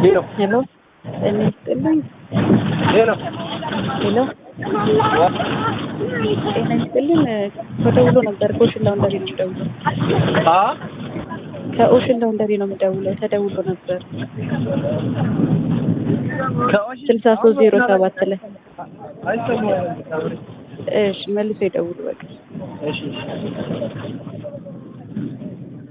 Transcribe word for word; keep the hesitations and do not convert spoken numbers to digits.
ሄሎ ሄሎ እኔ ይስጥልኝ። ሄሎ ሄሎ ጤና ይስጥልኝ። ተደውሎ ነበር ከኦሽን ላውንደሪ ነው የምደውለው። አ ከኦሽን ላውንደሪ ነው የምደውለው። ተደውሎ ነበር ስልሳ ሶስት ዜሮ ሰባት ላይ። አይሰማም። እሺ መልሶ ይደውሉ በቃ። እሺ